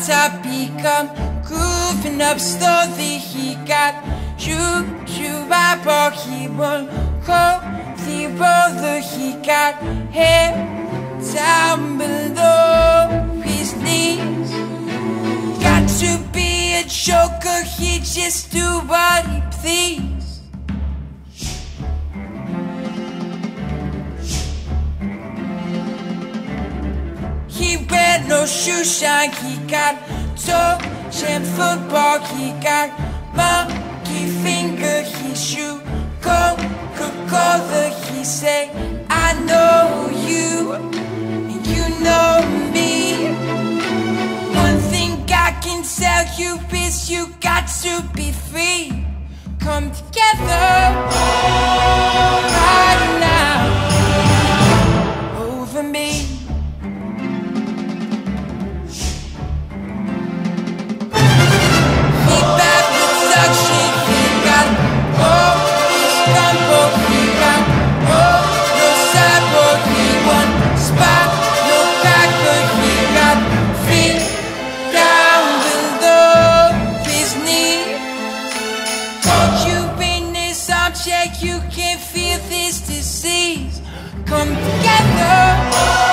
top, he come grooving up slowly. He got you vibe, he won't call the roller. He got hair down below his knees. Got to be a joker, he just do what he please. He wear no shoe shine, he got touch and football. He got monkey finger, he shoot Coca-Cola. He say, I know you, and you know me. One thing I can tell you is you got to be free. Come together right now over me. He back with suction, he got his combo. He got no cyborg, he one spot, no backer. He got feet down below his knee. Hold you in this object, you can feel this disease. Come together.